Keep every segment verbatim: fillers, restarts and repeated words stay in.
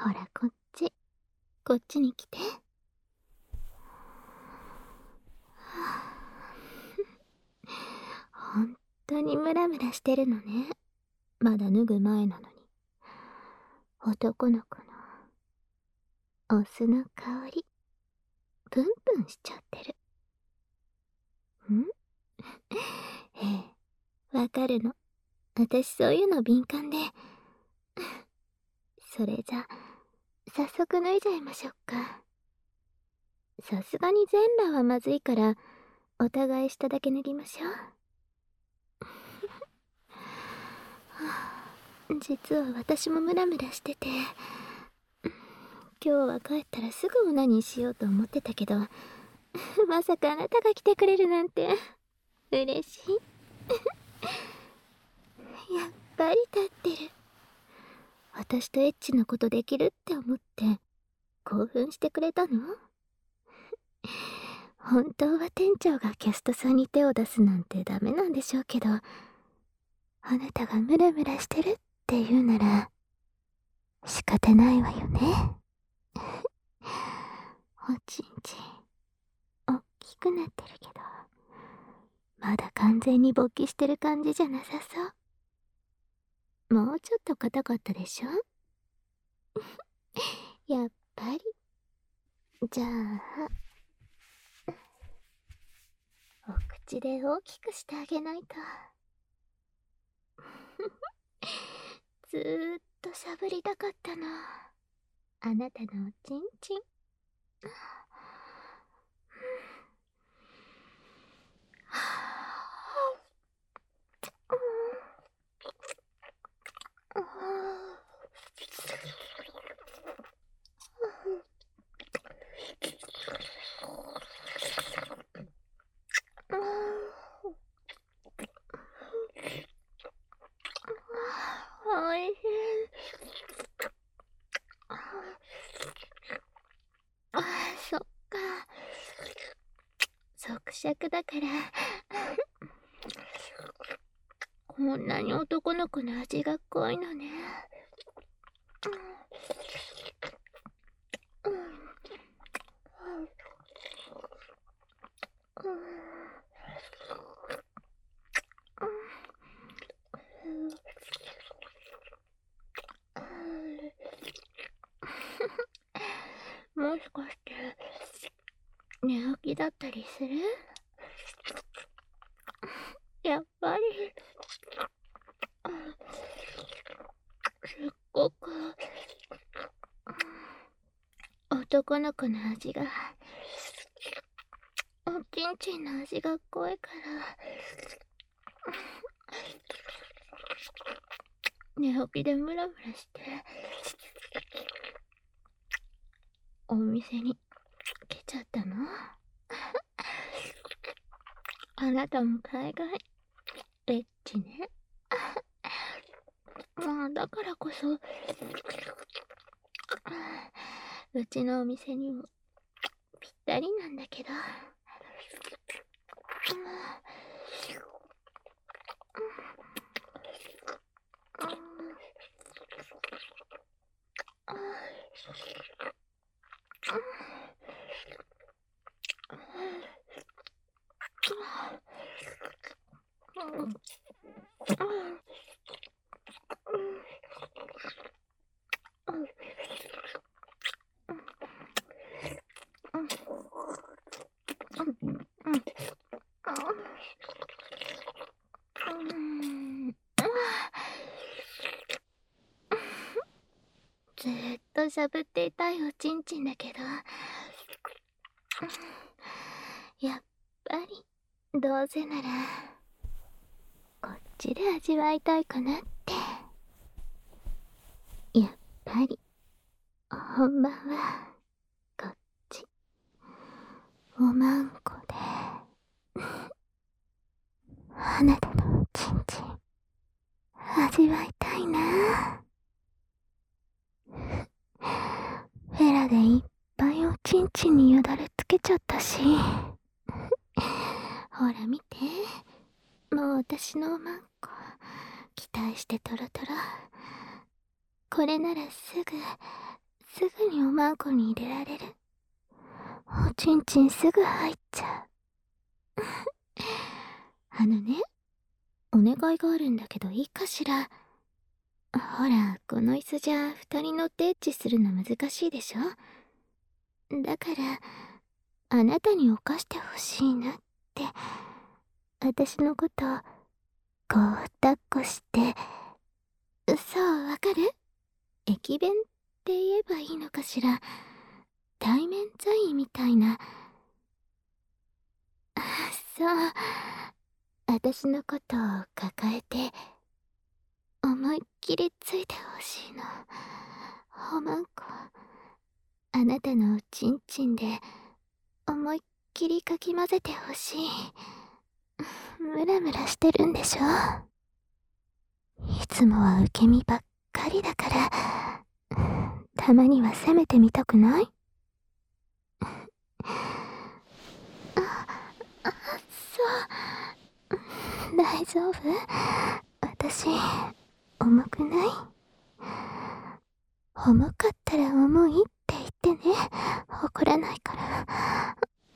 ほらこっち、こっちに来て。ほんとにムラムラしてるのね。まだ脱ぐ前なのに。男の子のオスの香り、プンプンしちゃってる。んええ、わかるの。私そういうの敏感で。それじゃ、早速脱いじゃいましょうか。さすがに全裸はまずいから、お互い下だけ脱ぎましょう。実は私もムラムラしてて、今日は帰ったらすぐオナニーしようと思ってたけど、まさかあなたが来てくれるなんて嬉しい。やっぱり立ってる。私とエッチなことできるって思って興奮してくれたの？本当は店長がキャストさんに手を出すなんてダメなんでしょうけど、あなたがムラムラしてるって言うなら仕方ないわよね。おちんちんおっきくなってるけど、まだ完全に勃起してる感じじゃなさそう。もうちょっと硬かったでしょ？やっぱり。じゃあお口で大きくしてあげないと。ずーっとしゃぶりたかったの、あなたのおちんちん。おいしい。あ、そっか。即尺だからこんなに男の子の味が濃いのね。もしかして寝起きだったりする？やっぱりすっごく男の子の味が、おちんちんの味が濃いから寝起きでムラムラしてお店に来ちゃったの？あなたも海外エッチね。まあだからこそうちのお店にもぴったりなんだけど。ずーっとしゃぶっていたいおちんちんだけど、やっぱりどうせならこっちで味わいたいかなって。やっぱり本番はこっち、おまんこであなたのおちんちん味わいたいな。フェラでいっぱいおちんちんによだれつけちゃったしほら見て、もう私のおまんこ期待してトロトロ。これならすぐすぐにおまんこに入れられる。おちんちんすぐ入っちゃう。あのね、お願いがあるんだけどいいかしら。ほら、この椅子じゃ二人乗ってエッチするの難しいでしょ。だから、あなたに犯してほしいなって、私のことを、こう抱っこして、そう、わかる？駅弁って言えばいいのかしら。対面座位みたいな。そう、私のことを抱えて、思いっきりついてほしいの。おまんこ、あなたのおちんちんで、思いっきりかき混ぜてほしい。ムラムラしてるんでしょ？いつもは受け身ばっかりだから、たまには攻めてみたくない？あ、あ、そう。大丈夫？私、重くない？重かったら重いって言ってね。怒らないから。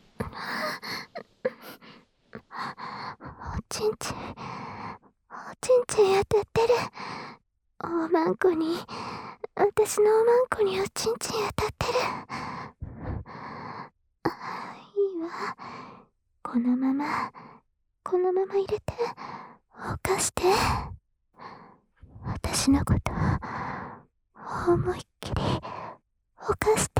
おちんちん、おちんちん当たってる。おまんこに、私のおまんこにおちんちん当たってる。あ、いいわ。このまま、このまま入れて、犯して。私のこと、思いっきり、犯して。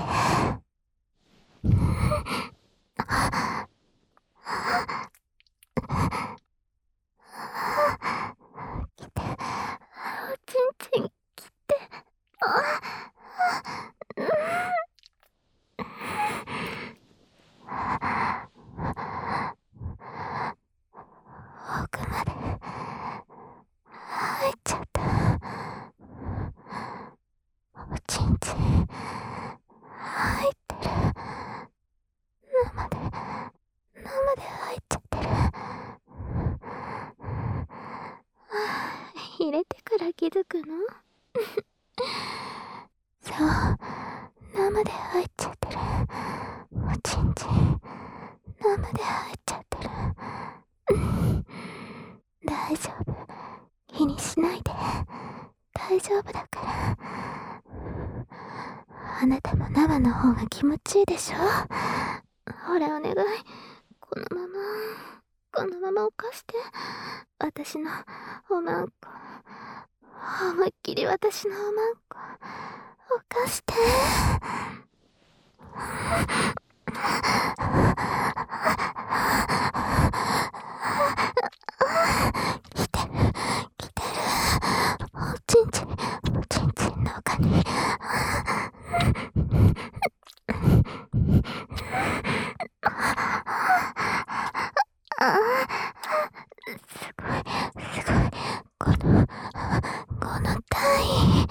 来て、おちんちん来て、あ、うん。奥まで入っちゃった。おちんちん入ってる。生で生で入っちゃってる。入れてから気づくの？そう、生で入っちゃってる。おちんちん生で入っちゃってる。大丈夫、気にしないで。大丈夫だから。あなたも生の方が気持ちいいでしょ。ほらお願い、このままこのまま犯して。私のおまんこ、思いっきり私のおまんこ犯して。来てる来てる。おちんちん、おちんちんの中に。あ、すごいすごい。このこの体位、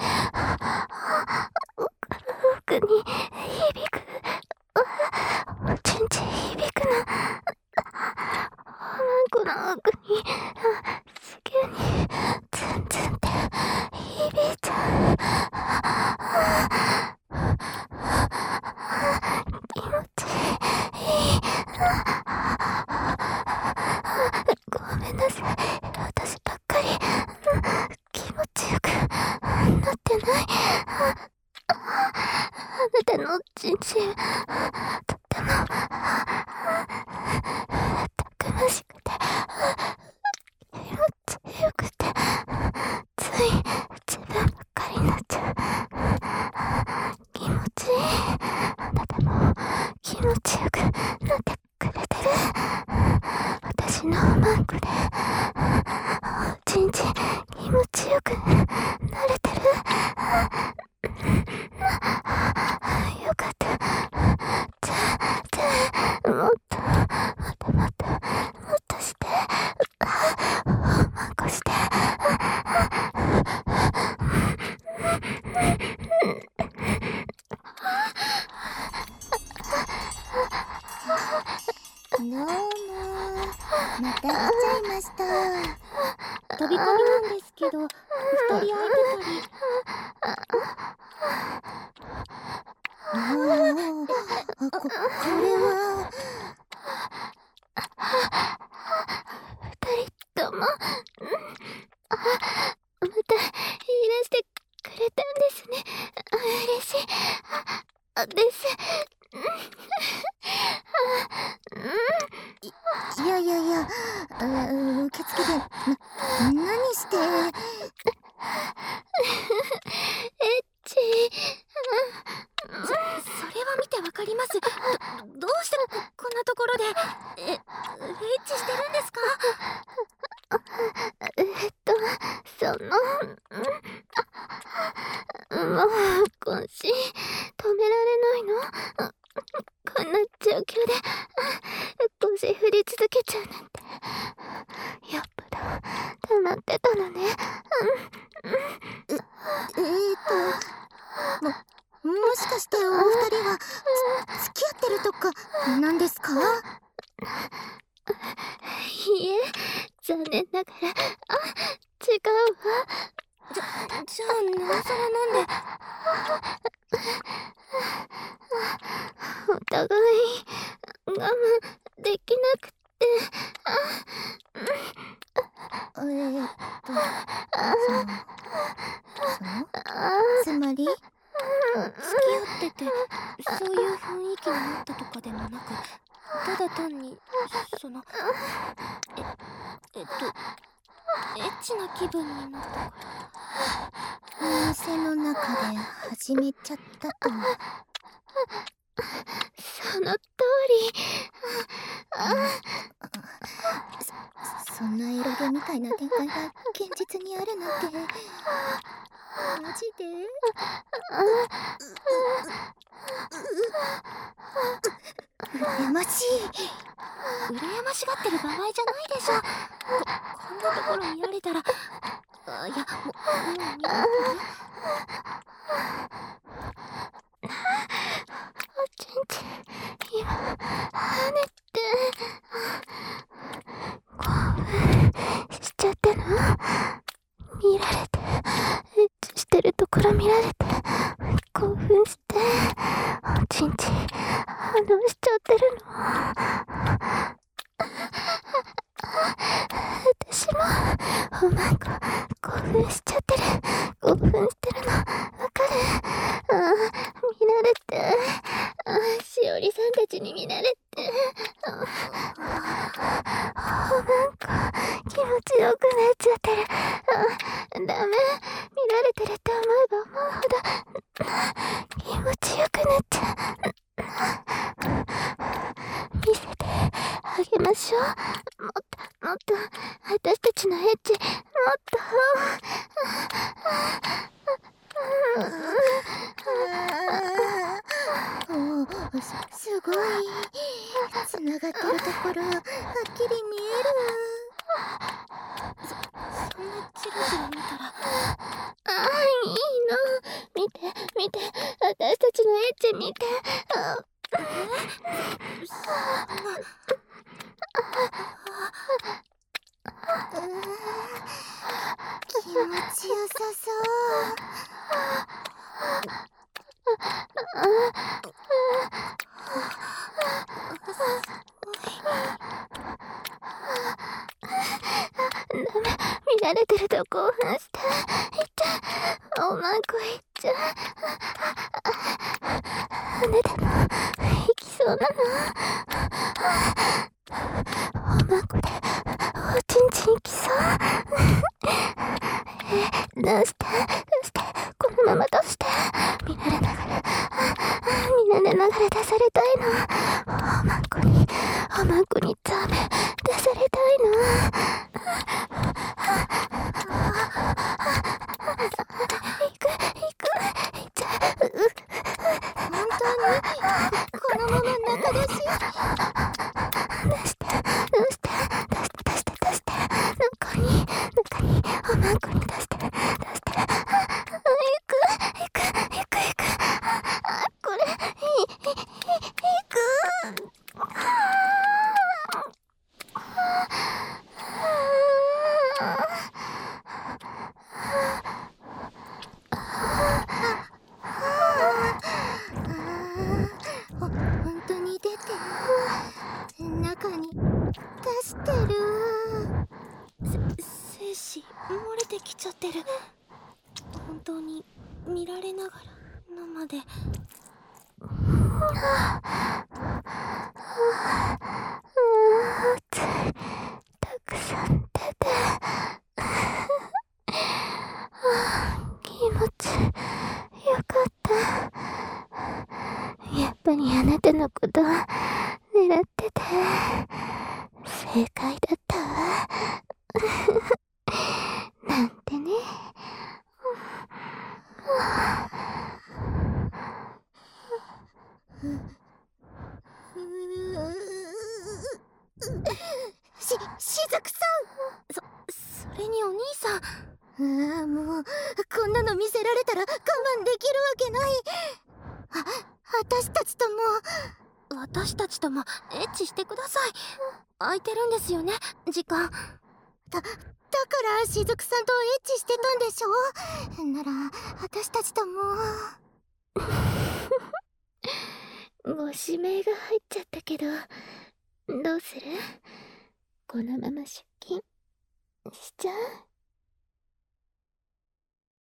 奥に響く。おちんちん響くの。おまんこの奥に子宮にツンツンって響いちゃう。気持ちいい。ごめんなさい、私ばっかり気持ちよくなってない？あなたのおちんちん、とってもたくましくて気持ちよくて、つい自分ばっかりになっちゃう。気持ちいい。あなたも気持ちよくなってくれてる？私のおまんこでおちんちん気持ちよくなれてる？よかった。じゃあ、じゃあもう今週止められないの。こんな状況で腰振り続けちゃうなんて、やっぱだ溜まってたのね。 え、えーと、も、もしかしてお二人はつ付き合ってるとかなんですか？ いいえ、残念ながら、あ、違うわ。 じゃ、じゃあなおさらなんで？ お互い我慢できなくて、 えーっと、じゃあ、その、つまり、付き合ってて、そういう雰囲気になったとかでもなく、ただ単に、その、え、えっと、エッチな気分になったから。店の中で始めちゃったと。 その通り。 そ、そんなエロゲみたいな展開が現実にあるなんて、マジで？羨ましい。羨ましがってる場合じゃないでしょ。こ、こんなところ見られたら、あ、いや、も、もう見られてる？ おちんちん、今、跳ねて、興奮しちゃったの？見られて、エッチしてるところ見られて、興奮して、おちんちん、反応しちゃってるの。私も、おまんこ、興奮しちゃってる。興奮してるの、わかる？ああ、見られて、ああ、しおりさんたちに見られて、ああ、おまんこ、気持ちよくなっちゃってる。ああ、ダメ、見られてると思えば思うほど、気持ちよくなっちゃう。見せてあげましょう。もっと、もっと、私たちのエッチ、もっと。 おお、す、すごい。つながってるところ、はっきり見える。そ、そんなチラチラ見たら。 ああ、いいの。見て、見て、私たちのエッチ見て。あ、 え？そんな。うーん、気持ちよさそう。 見られてると興奮して、いっちゃう。おまんこいっちゃう。羽でも、いきそうなの。おまんこで、おちんちんいきそう。え、どうして、どうして、このままどうして、見られながら、見られながら出されたいの。おまんこに、おまんこにザメ、出されたいの。行く、行く、行っちゃう。 本当に、こ、このまま仲出し？ 出して、出して、出して、出して、出して、中に、中に、おまんこに出して、出して、あ、行く、行く、行く、行く、あ、これ、い、い、い、行く。 ほ、本当に出てる。中に出してる。せ、精子漏れてきちゃってる。本当に見られながら生で。 つい、たくさん出て、気持ちよかった。やっぱりあなたのこと狙ってて正解だったわ。なんてね。 ああ、もうこんなの見せられたら我慢できるわけない。あ、私たちとも私たちともエッチしてください。空いてるんですよね、時間。だだからしずくさんとエッチしてたんでしょ。なら私たちともご指名が入っちゃったけど、どうする？このまま出勤しちゃう？